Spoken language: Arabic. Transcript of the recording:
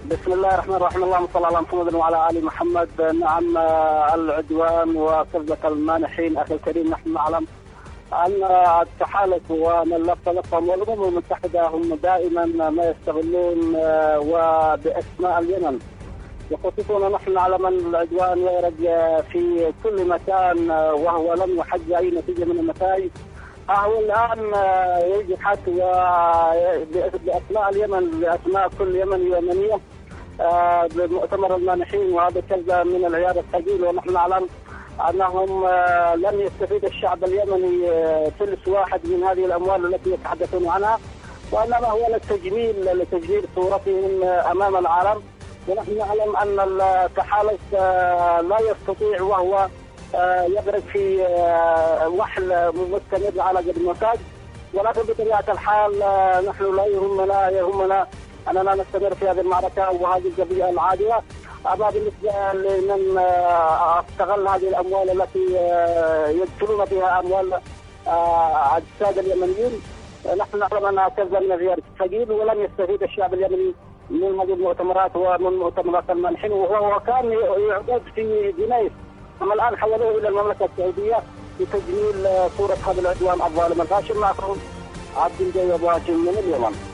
بسم الله الرحمن الرحيم، اللهم صل على محمد وعلى ال محمد. نعم، العدوان وقذة المانحين اخي الكريم، نحن نعلم ان التحالف ومن لفهم والامم المتحده هم دائما ما يستغلون وباسماء اليمن يخصصون. نحن نعلم ان العدوان يرد في كل مكان وهو لم يحقق اي نتيجه من النتائج. هو الان يجي حتى باسماء اليمن، باسماء كل يمني ويمنيه بمؤتمر المانحين، وهذا كذا من العيار الثقيل. ونحن نعلم انهم لم يستفيد الشعب اليمني ثلث واحد من هذه الاموال التي يتحدثون عنها، وانما هو لتجميل صورتهم امام العالم. ونحن نعلم ان التحالف لا يستطيع وهو يغرق في وحل مستمر على قدم وساق، ولكن بطبيعه الحال نحن لا يهمنا اننا نستمر في هذه المعركه وهذه القضيه العادله. اما بالنسبه لمن استغل هذه الاموال التي يدخلون بها اموال الساده اليمنيين، نحن نعلم انها كذا من الغير الثقيل، ولم يستفيد الشعب اليمني من هذه المؤتمرات ومن مؤتمرات المانحين. وهو كان يعتاد في جنيف، اما الان حولوه الى المملكه السعوديه لتجميل صوره هذا العدوان الظالم الغاشم. معكم عبد الجواد من اليمن.